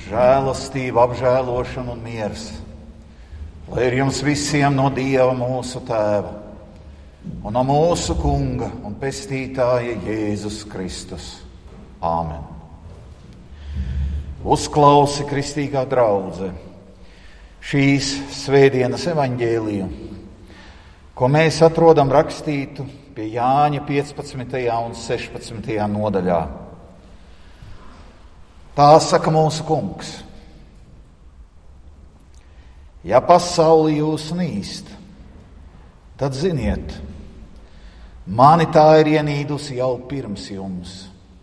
žēlastība, apžēlošana un miers, lai ir jums visiem no Dieva mūsu Tēva un no mūsu Kunga un Pestītāja Jēzus Kristus. Āmen. Uzklausi, kristīgā draudze, šīs svētdienas evaņģēliju, ko mēs atrodam rakstītu pie Jāņa 15. un 16. nodaļā. Tā saka mūsu Kungs: ja pasauli jūs nīst, tad ziniet, mani tā ir ienīdusi jau pirms jums.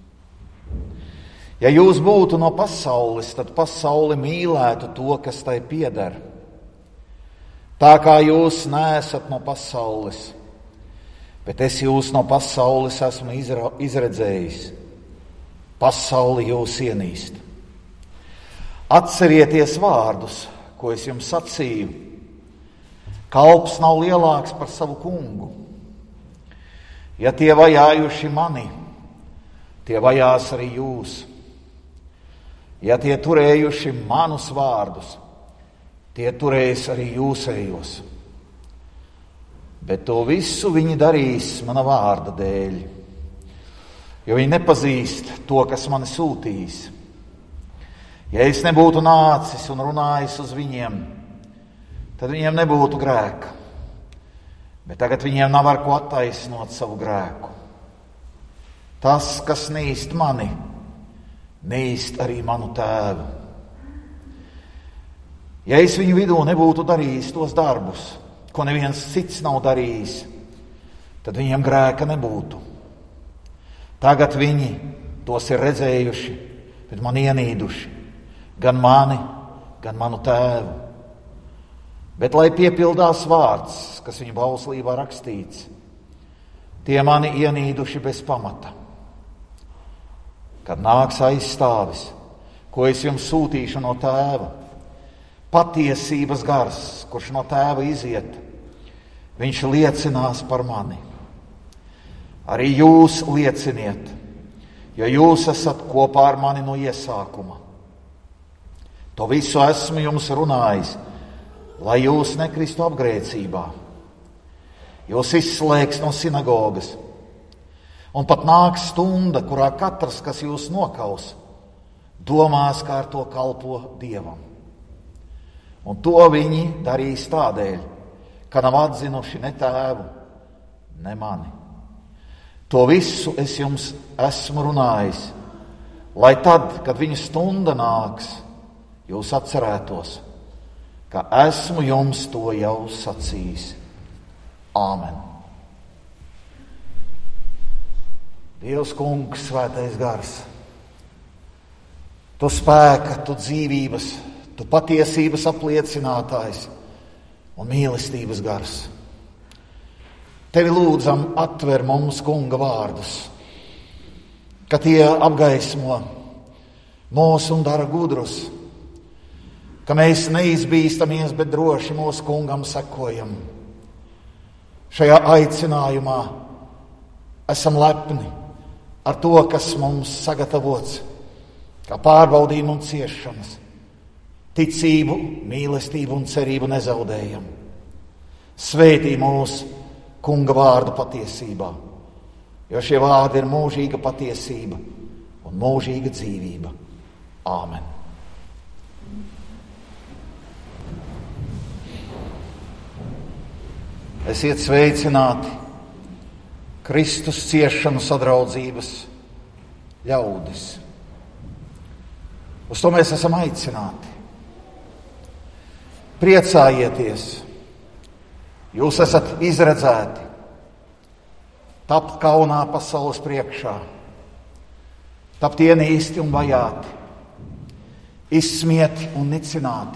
Ja jūs būtu no pasaules, tad pasaule mīlētu to, kas tai pieder. Tā kā jūs neesat no pasaules, bet es jūs no pasaules esmu izredzējis. Pasauli jūs ienīst. Atcerieties vārdus, ko es jums sacīju. Kalps nav lielāks par savu kungu. Ja tie vajājuši mani, tie vajās arī jūs. Ja tie turējuši manus vārdus, tie turēs arī jūsējos. Bet to visu viņi darīs mana vārda dēļ, jo viņi nepazīst to, kas mani sūtījis. Ja es nebūtu nācis un runājis uz viņiem, tad viņiem nebūtu grēka. Bet tagad viņiem nav ar ko attaisnot savu grēku. Tas, kas nīst mani, nīst arī manu Tēvu. Ja es viņu vidū nebūtu darījis tos darbus, ko neviens cits nav darījis, tad viņiem grēka nebūtu. Tagad viņi tos ir redzējuši, bet man ienīduši, gan mani, gan manu Tēvu. Bet lai piepildās vārds, kas viņu bauslībā rakstīts, tie mani ienīduši bez pamata. Kad nāks aizstāvis, ko es jums sūtīšu no Tēva, patiesības gars, kurš no Tēva iziet, viņš liecinās par mani. Arī jūs lieciniet, jo jūs esat kopā ar mani no iesākuma. To visu esmu jums runājis, lai jūs nekristu apgrēcībā. Jūs izslēgs no sinagogas, un pat nāks stunda, kurā katrs, kas jūs nokaus, domās, kā ar to kalpo Dievam. Un to viņi darīs tādēļ, ka nav atzinuši ne Tēvu, ne mani. To visu es jums esmu runājis, lai tad, kad viņa stunda nāks, jūs atcerētos, ka esmu jums to jau sacījis. Āmen. Dievs Kungs, svētais gars, tu spēka, tu dzīvības, tu patiesības apliecinātājs un mīlestības gars. Tevi lūdzam, atver mums Kunga vārdus, ka tie apgaismo mūs un dara gudrus, ka mēs neizbīstamies, bet droši mūsu Kungam sekojam. Šajā aicinājumā esam lepni ar to, kas mums sagatavots, kā pārbaudījumi un ciešanas. Ticību, mīlestību un cerību nezaudējam. Svētī mūs Kunga vārdu patiesībā, jo šie vārdi ir mūžīga patiesība un mūžīga dzīvība. Āmen. Esiet sveicināti Kristus ciešanu sadraudzības ļaudis. Uz to mēs esam aicināti. Priecājieties! Jūs esat izredzēti, tapt kaunā pasaules priekšā, tapt ienīsti un vajāti, izsmieti un nicināti,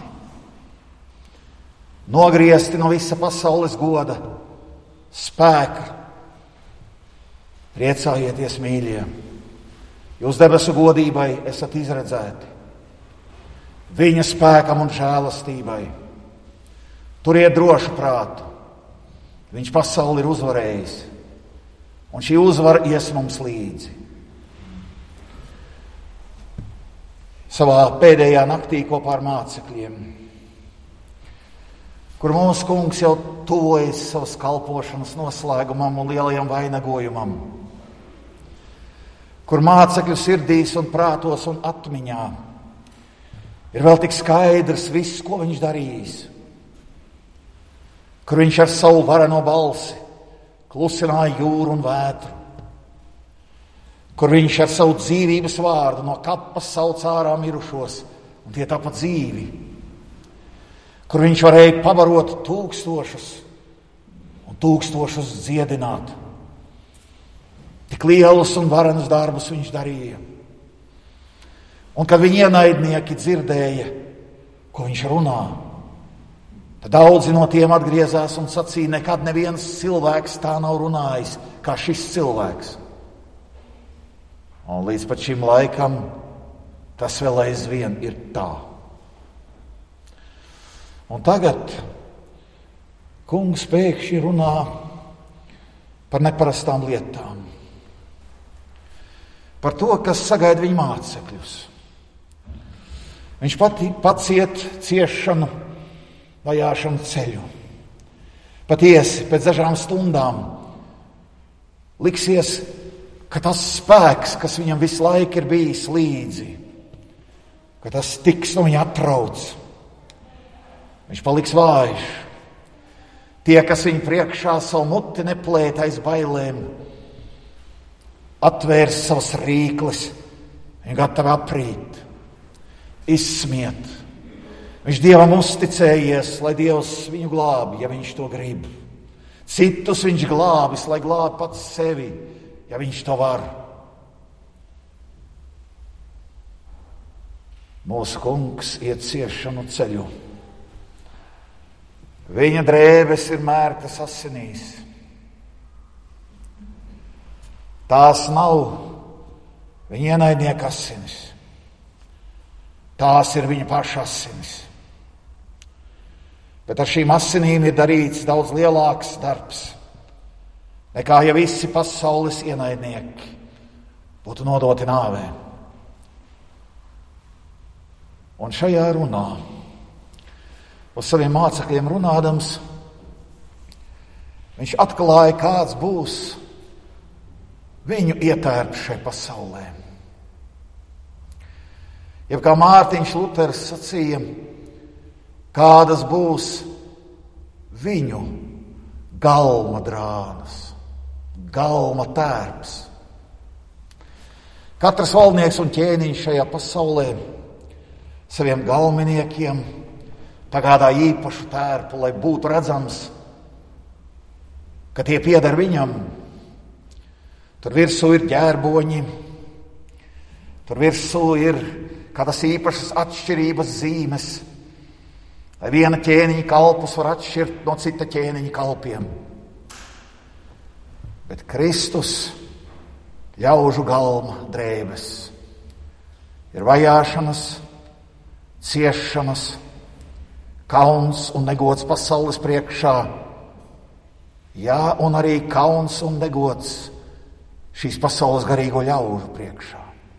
nogriezti no visa pasaules goda, spēka. Priecājieties, mīļie, jūs debesu godībai esat izredzēti, viņa spēkam un žēlastībai. Turiet drošu prātu. Viņš pasauli ir uzvarējis, un šī uzvara ies mums līdzi. savā pēdējā naktī kopā ar mācekļiem, kur mūsu Kungs jau tuvojas savas kalpošanas noslēgumam un lielajam vainagojumam, kur mācekļu sirdīs un prātos un atmiņā ir vēl tik skaidrs viss, ko viņš darījis, kur viņš ar savu vareno balsi klusināja jūru un vētru, kur viņš ar savu dzīvības vārdu no kapas sauc ārā mirušos, un tie tapa dzīvi, kur viņš varēja pabarot tūkstošus un tūkstošus dziedināt. Tik lielus un varenus darbus viņš darīja. Un kad viņa ienaidnieki dzirdēja, ko viņš runā, tad daudzi no tiem atgriezās un sacīja, nekad neviens cilvēks tā nav runājis, kā šis cilvēks. Un līdz pat šim laikam tas vēl aizvien ir tā. Un tagad Kungs pēkšņi runā par neparastām lietām. Par to, kas sagaida viņa mācekļus. Viņš paciet ciešanu, vajāšanu ceļu. Patiesi, pēc dažām stundām liksies, ka tas spēks, kas viņam visu laiku ir bijis līdzi, ka tas tiks no viņa atrauc. Viņš paliks vājš. Tie, kas viņa priekšā savu muti neplēt aiz bailēm, atvērs savas rīkles, viņi gatavi aprīt, izsmiet. Viņš Dievam uzticējies, lai Dievs viņu glābi, ja viņš to grib. Citus viņš glābis, lai glābi pats sevi, ja viņš to var. Mūsu Kungs iet ciešanu ceļu. Viņa drēbes ir mērktas asinīs. Tās nav viņa ienaidnieka asinis. Tās ir viņa paša asinis. Bet ar šīm asinīm ir darīts daudz lielāks darbs, nekā ja visi pasaules ienaidnieki būtu nodoti nāvē. Un šajā runā, uz saviem mācekļiem runādams, viņš atklāja, kāds būs viņu ietērps šai pasaulē. Jeb kā Mārtiņš Luters sacīja, kādas būs viņu galma drānas, galma tērps. Katrs valdnieks un ķēniņš šajā pasaulē saviem galminiekiem pagādā īpašu tērpu, lai būtu redzams, ka tie pieder viņam. Tur virsū ir ģērboņi, tur virsū ir kādas īpašas atšķirības zīmes, lai viena ķēniņa kalpus var atšķirt no cita ķēniņa kalpiem. Bet Kristus ļaužu galma drēbes ir vajāšanas, ciešanas, kauns un negods pasaules priekšā. Jā, un arī kauns un negods šīs pasaules garīgo ļaužu priekšā.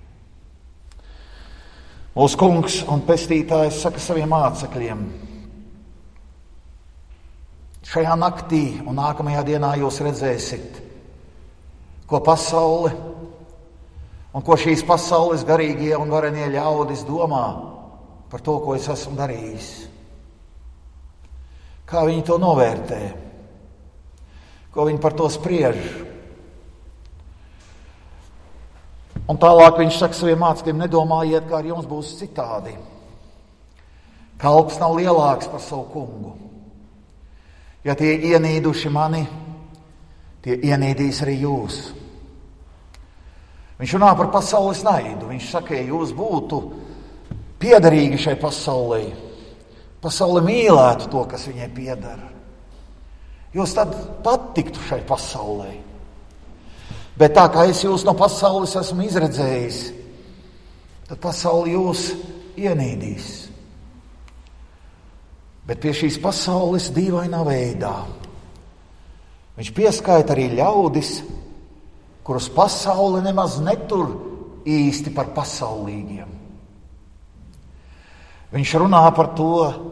Mūsu Kungs un pestītājs saka saviem mācekļiem, šajā naktī un nākamajā dienā jūs redzēsiet, ko pasaule un ko šīs pasaules garīgie un varenie ļaudis domā par to, ko es esmu darījis. Kā viņi to novērtē, ko viņi par to spriež. Un tālāk viņš saka saviem mācekļiem, nedomājiet, kā ar jums būs citādi. Kalps nav lielāks par savu kungu. Ja tie ienīduši mani, tie ienīdīs arī jūs. Viņš runā par pasaules naidu. Viņš saka, ja jūs būtu piederīgi šai pasaulē, pasaule mīlētu to, kas viņai pieder, jūs tad patiktu šai pasaulē. Bet tā kā es jūs no pasaules esmu izredzējis, tad pasauli jūs ienīdīs. Bet pie šīs pasaules dīvainā veidā viņš pieskaita arī ļaudis, kurus pasaule nemaz netur īsti par pasaulīgiem. Viņš runā par to,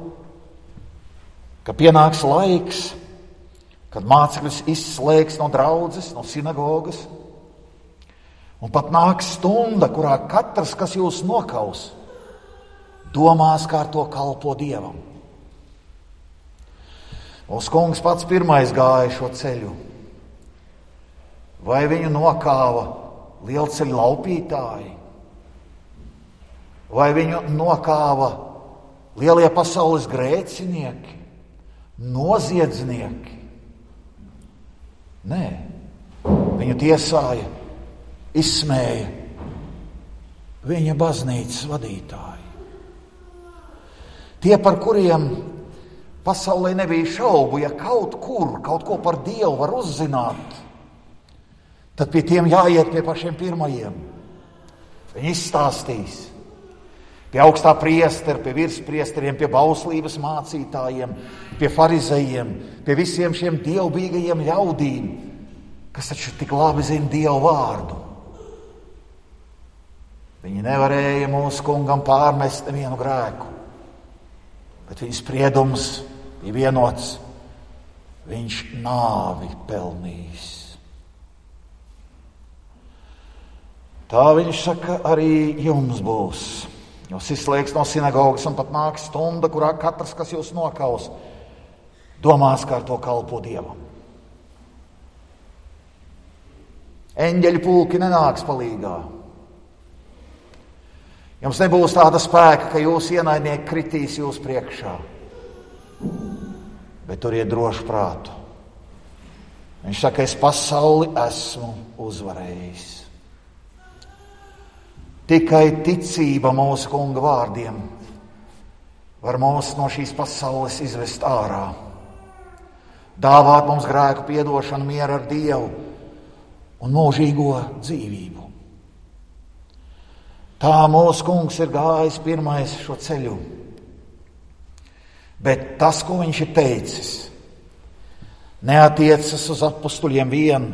ka pienāks laiks, kad mācekļus izslēgs no draudzes, no sinagogas, un pat nāks stunda, kurā katrs, kas jūs nokaus, domās, kā ar to kalpo Dievam. Mūsu kungs pats pirmais gāja šo ceļu. Vai viņu nokāva lielceļu laupītāji? Vai viņu nokāva lielie pasaules grēcinieki, noziedznieki? Nē, viņu tiesāja, izsmēja viņa baznīcas vadītāji. Tie, par kuriem pasaulē nebija šaubu, ja kaut kur, kaut ko par Dievu var uzzināt, tad pie tiem jāiet pie pašiem pirmajiem. Viņi izstāstīs pie augstā priestera, pie virspriesteriem, pie bauslības mācītājiem, pie farizejiem, pie visiem šiem dievbijīgajiem ļaudīm, kas taču tik labi zina Dievu vārdu. Viņi nevarēja mūsu kungam pārmest nevienu grēku, bet viņa spriedums bija vienots: viņš nāvi pelnījis. Tā viņš saka, arī jums būs. Jūs izslēgs no sinagogas un pat nāks stunda, kurā katrs, kas jūs nokaus, domās, kā ar to kalpo Dievam. Eņģeļu pulki nenāks palīgā. Jums nebūs tāda spēka, ka jūsu ienaidnieki kritīs jūs priekšā. Bet turiet drošu prātu. Viņš saka, es pasauli esmu uzvarējis. Tikai ticība mūsu kunga vārdiem var mūs no šīs pasaules izvest ārā, dāvāt mums grēku piedošanu, mieru ar Dievu un mūžīgo dzīvību. Tā mūsu kungs ir gājis pirmais šo ceļu, bet tas, ko viņš ir teicis, neatiecas uz apustuļiem vien.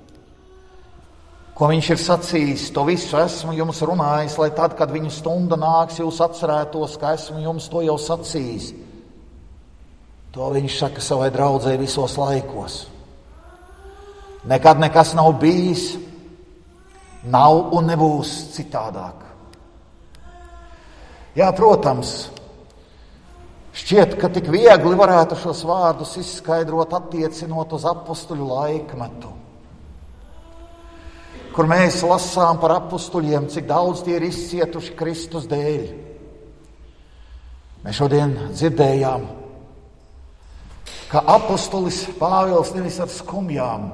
Ko viņš ir sacījis, to visu esmu jums runājis, lai tad, kad viņa stunda nāks, jūs atcerētos, ka esmu jums to jau sacījis. To viņš saka savai draudzei visos laikos. Nekad nekas nav bijis, nav un nebūs citādāk. Jā, protams, šķiet, ka tik viegli varētu šos vārdus izskaidrot, attiecinot uz apustuļu laikmetu, kur mēs lasām par apustuļiem, cik daudz tie ir izcietuši Kristus dēļ. Mēs šodien dzirdējām, ka apustulis Pāvils nevis ar skumjām,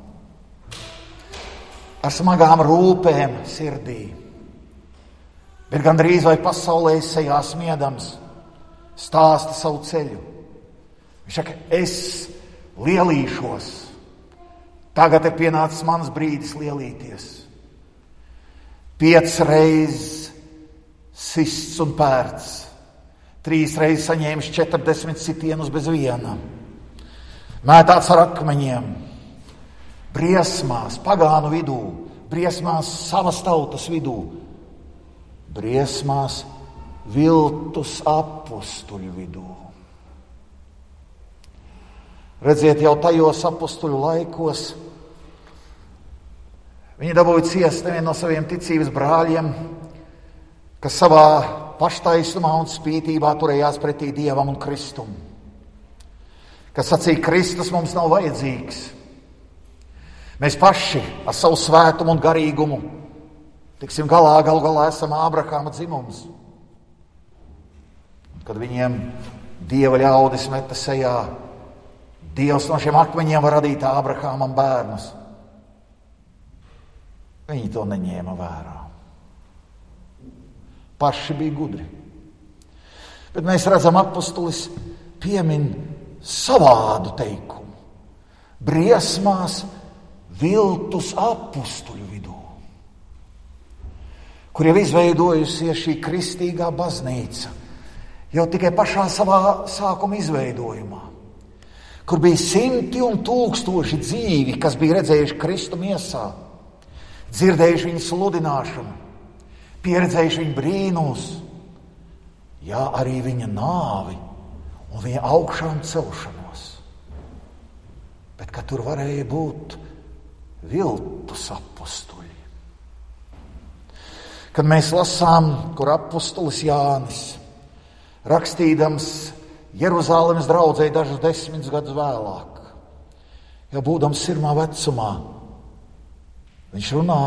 ar smagām rūpēm sirdī, bet gandrīz vai pasaulē sejā smiedams, stāsta savu ceļu. Viņš saka, es lielīšos. Tagad ir pienācis mans brīdis lielīties. 5 reizes sists un pērts, 3 reizes saņēmis 40 sitienus bez viena, mētāts ar akmeņiem, briesmās, pagānu vidū, briesmās savas tautas vidū, briesmās viltus apustuļu vidū. Redziet, jau tajos apustuļu laikos viņi dabūja ciest nevienu no saviem ticības brāļiem, kas savā paštaisnumā un spītībā turējās pretī Dievam un Kristum. Kas sacīja, Kristus mums nav vajadzīgs. Mēs paši ar savu svētumu un garīgumu tiksim galu galā esam Ābrahāma dzimums. Kad viņiem Dieva ļaudis meta sejā, Dievs no šiem akmeņiem var radīt Ābrahāmam bērnus. Viņi to neņēma vērā. Paši bija gudri. Bet mēs redzam, apustulis piemin savādu teikumu. Briesmās viltus apustuļu vidū, kur jau izveidojusies šī kristīgā baznīca, jau tikai pašā savā sākuma izveidojumā, kur bija 100 un 1000 dzīvi, kas bija redzējuši Kristu miesā, dzirdējuši viņa sludināšanu, pieredzējuši viņa brīnus, jā, arī viņa nāvi un viņa augšām celšanos. Bet ka tur varēja būt viltus apostuļi. Kad mēs lasām, kur apostulis Jānis, rakstīdams Jeruzālemes draudzei dažus 10 gadus vēlāk, jau būdams sirmā vecumā, viņš runā,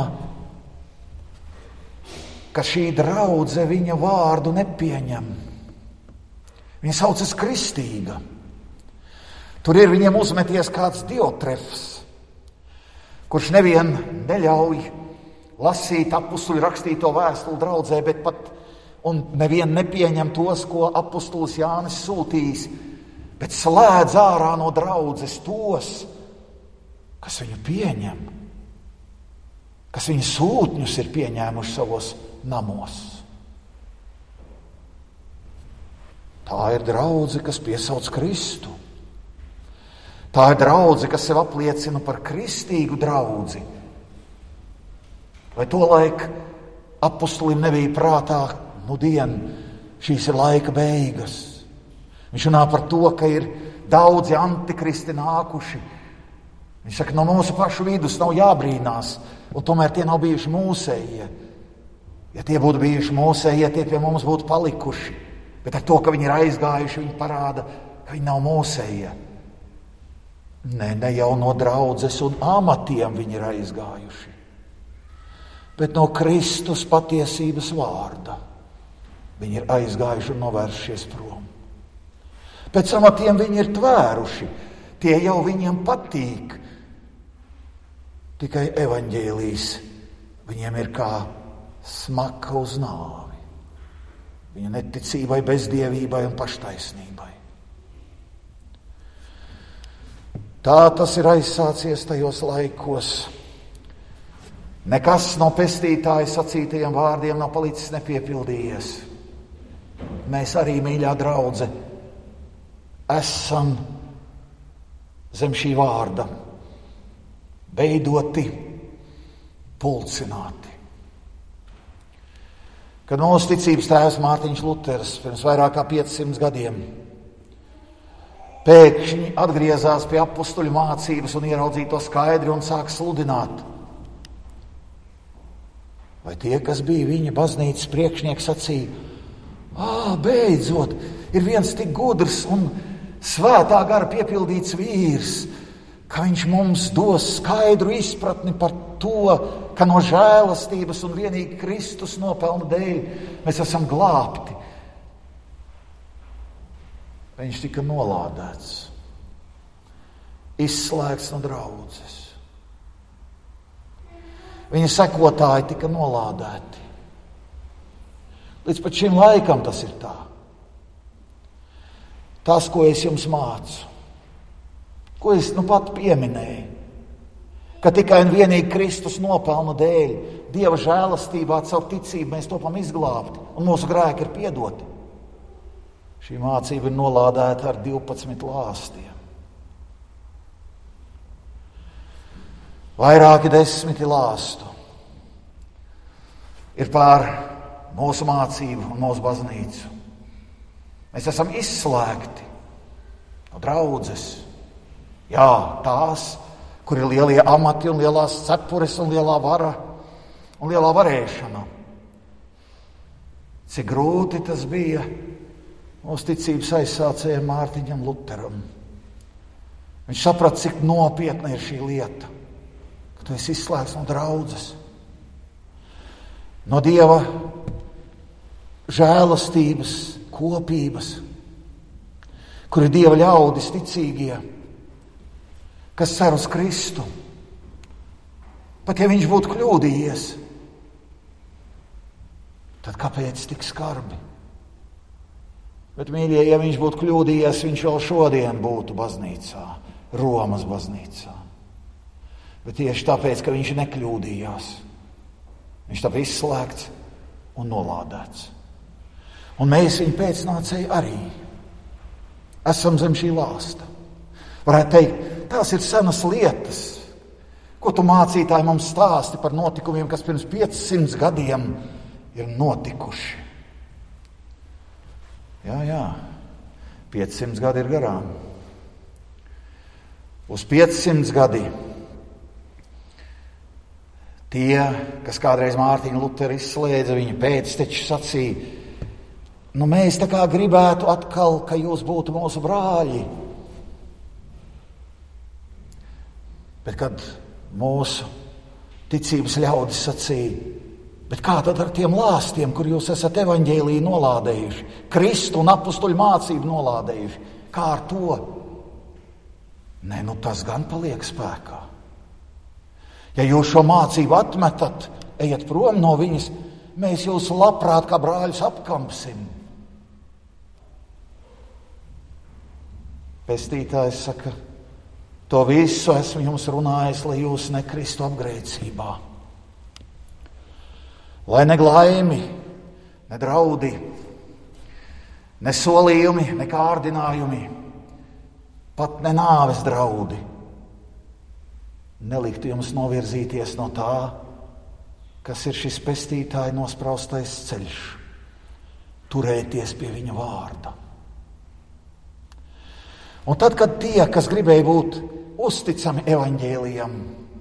ka šī draudze viņa vārdu nepieņem. Viņa saucas kristīga. Tur ir viņiem uzmeties kāds Diotrefs, kurš nevien neļauj lasīt apustuļu rakstīto vēstuli draudzē, bet pat un nevien nepieņem tos, ko apustulis Jānis sūtījis, bet slēdz ārā no draudzes tos, kas viņu pieņem, kas viņa sūtņus ir pieņēmuši savos namos. Tā ir draudze, kas piesauc Kristu. Tā ir draudze, kas sev apliecina par kristīgu draudzi. Vai tolaik apustulim nebija prātā, šīs ir laika beigas. Viņš runā par to, ka ir daudzi antikristi nākuši. Viņš saka, no mūsu pašu vidus nav jābrīnās, un tomēr tie nav bijuši mūsējie. Ja tie būtu bijuši mūsējie, tie pie mums būtu palikuši. Bet ar to, ka viņi ir aizgājuši, viņi parāda, ka viņi nav mūsējie. Ne jau no draudzes un amatiem viņi ir aizgājuši, bet no Kristus patiesības vārda. Viņi ir aizgājuši un novēršies prom. Pēc amatiem viņi ir tvēruši, tie jau viņiem patīk. Tikai evaņģēlijs viņiem ir kā smaka uz nāvi. Viņa neticībai, bezdievībai un paštaisnībai. Tā tas ir aizsācies tajos laikos. Nekas no pestītāja sacītajiem vārdiem nav palicis nepiepildījies. Mēs arī, mīļā draudze, esam zem šī vārda veidoti, pulcināti. Kad mūsu ticības tēvs Mārtiņš Luters pirms vairāk kā 500 gadiem pēkšņi atgriezās pie apustuļu mācības un ieraudzīja to skaidri un sāk sludināt. Vai tie, kas bija viņa baznīcas priekšnieki, sacīja, beidzot, ir viens tik gudrs un svētā gara piepildīts vīrs, ka viņš mums dos skaidru izpratni par to, ka no žēlastības un vienīgi Kristus nopelna dēļ mēs esam glābti. Viņš tika nolādēts, izslēgts no draudzes. Viņa sekotāji tika nolādēti. Līdz pat šim laikam tas ir tā. Tas, ko es jums mācu, ko es pat pieminēju, ka tikai un vienīgi Kristus nopelna dēļ, Dieva žēlastībā caur ticību mēs topam izglābti un mūsu grēki ir piedoti. Šī mācība ir nolādēta ar 12 lāstiem. Vairāki 10 lāstu ir pār mūsu mācību un mūsu baznīcu. Mēs esam izslēgti no draudzes. Jā, tās, kur ir lielie amati un lielās cepures un lielā vara un lielā varēšana. Cik grūti tas bija mūsu ticības aizsācējiem Mārtiņam Luteram. Viņš saprata, cik nopietna ir šī lieta, ka tu esi izslēgts no draudzes, no Dieva žēlastības kopības, kur ir Dieva ļaudis ticīgie, kas cer uz Kristu. Pat ja viņš būtu kļūdījies, tad kāpēc tik skarbi? Bet, mīļie, ja viņš būtu kļūdījies, viņš vēl šodien būtu baznīcā, Romas baznīcā. Bet tieši tāpēc, ka viņš nekļūdījās, viņš tā bija izslēgts un nolādēts. Un mēs viņa pēcnācēji arī esam zem šī lāsta. Varētu teikt, tās ir senas lietas, ko tu mācītāji mums stāsti par notikumiem, kas pirms 500 gadiem ir notikuši. Jā, 500 gadi ir garām. Uz 500 gadi tie, kas kādreiz Mārtiņu Luteru izslēdza, viņa pēcteči sacīja, mēs tā kā gribētu atkal, ka jūs būtu mūsu brāļi. Bet kad mūsu ticības ļaudis sacīja, bet kā tad ar tiem lāstiem, kur jūs esat evaņģēliju nolādējuši, Kristu un apustuļu mācību nolādējuši, kā ar to? Nē, tas gan paliek spēkā. Ja jūs šo mācību atmetat, ejat prom no viņas, mēs jūs labprāt kā brāļus apkampsim. Pestītājs saka, to visu esmu jums runājis, lai jūs nekristu apgrēcībā. Lai ne glaimi, ne draudi, ne solījumi, ne kārdinājumi, pat ne nāves draudi neliktu jums novirzīties no tā, kas ir šis pestītāja nospraustais ceļš, turēties pie viņa vārda. Un tad, kad tie, kas gribēja būt uzticami evaņģēlijam,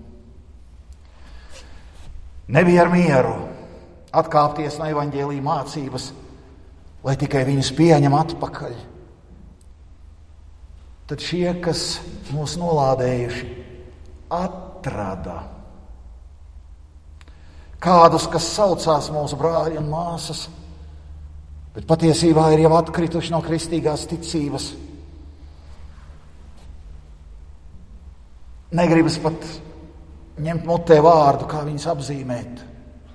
nebija ar mieru atkāpties no evaņģēlija mācības, lai tikai viņus pieņem atpakaļ, tad šie, kas mūs nolādējuši, atrada kādus, kas saucās mūsu brāļi un māsas, bet patiesībā ir jau atkrituši no kristīgās ticības. Negribas pat ņemt mutē vārdu, kā viņus apzīmēt.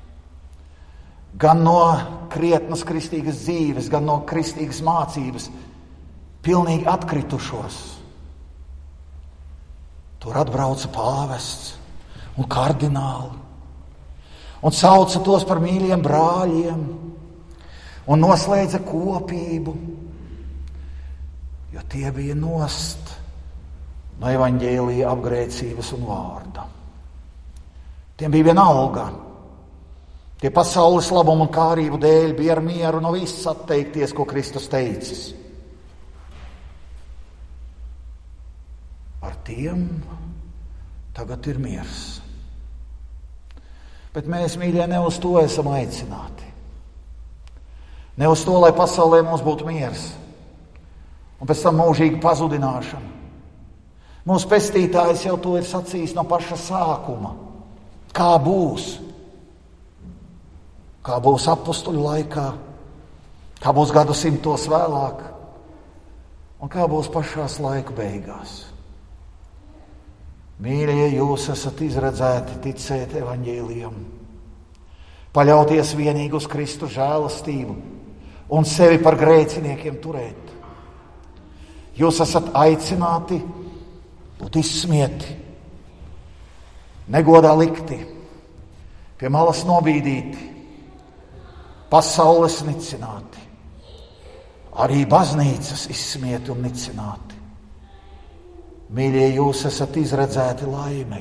Gan no krietnas kristīgas dzīves, gan no kristīgas mācības, pilnīgi atkritušos. Tur atbrauca pāvests un kardināli un sauca tos par mīļiem brāļiem un noslēdza kopību, jo tie bija nost no evaņģēlija apgrēcības un vārda. Tiem bija vienalga. Tie pasaules labumu un kārību dēļ bija ar mieru no viss atteikties, ko Kristus teicis. Ar tiem tagad ir miers. Bet mēs, mīļie, ne uz to esam aicināti. Ne uz to, lai pasaulē mums būtu miers. Un pēc tam mūžīga pazudināšana. Mūsu pestītājs jau to ir sacījis no paša sākuma. Kā būs? Kā būs apustuļu laikā? Kā būs gadsimtos vēlāk? Un kā būs pašās laika beigās? Mīļie, jūs esat izredzēti ticēt evaņģēlijam, paļauties vienīgi uz Kristu žēlastību un sevi par grēciniekiem turēt. Jūs esat aicināti būt izsmieti, negodā likti, pie malas nobīdīti, pasaules nicināti, arī baznīcas izsmieti un nicināti. Mīļie, jūs esat izredzēti laimei.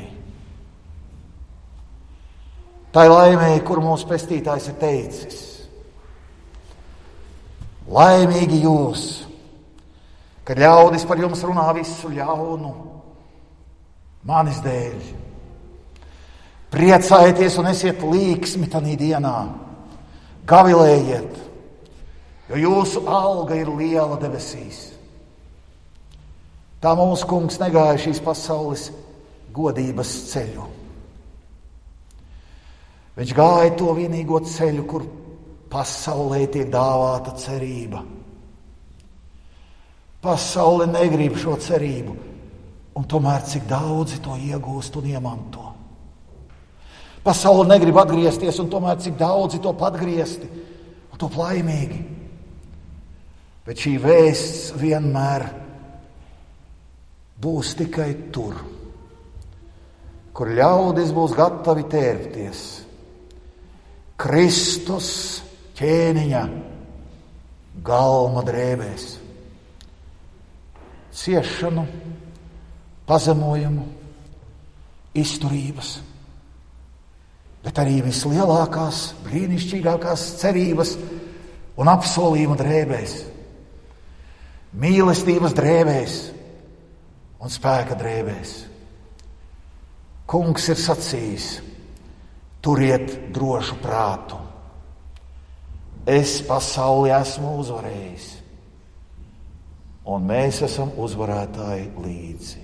Tai laimei, kur mūsu pestītājs ir teicis. Laimīgi jūs, kad ļaudis par jums runā visu ļaunu, manis dēļ. Priecājieties un esiet līksmi tanī dienā. Gavilējiet, jo jūsu alga ir liela debesīs. Tā mūsu kungs negāja šīs pasaules godības ceļu. Viņš gāja to vienīgo ceļu, kur pasaulē tiek dāvāta cerība. Pasaule negrib šo cerību, un tomēr cik daudzi to iegūst un iemanto. Pasaule negrib atgriezties, un tomēr cik daudzi to atgriezti un to laimīgi. Bet šī vēsts vienmēr būs tikai tur, kur ļaudis būs gatavi tērpties Kristus ķēniņa galma drēbēs. Ciešanu, pazemojumu, izturības, bet arī vislielākās, brīnišķīgākās cerības un apsolījuma drēbēs. mīlestības drēbēs un spēka drēbēs. Kungs ir sacījis: turiet drošu prātu. Es pasauli esmu uzvarējis, un mēs esam uzvarētāji līdzi.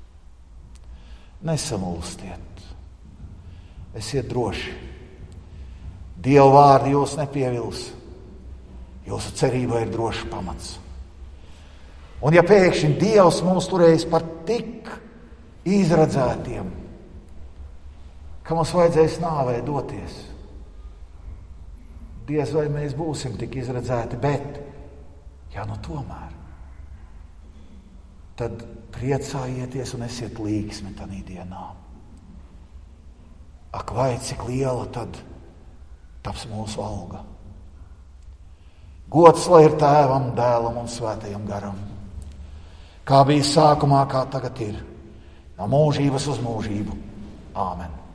Nesamulstiet, esiet droši. Dieva vārdi jūs nepievils, jūsu cerība ir drošs pamats. Un ja pēkšņi Dievs mūs turējis par tik izradzētiem, ka mums vajadzēs nāvei doties, diez vai mēs būsim tik izradzēti, bet, ja nu tomēr, tad priecājieties un esiet līksmi tanī dienā. Ak, vai cik liela tad taps mūsu alga. Gods lai ir Tēvam, Dēlam un Svētajam Garam, kā bija sākumā, kā tagad ir, no mūžības uz mūžību. Āmen.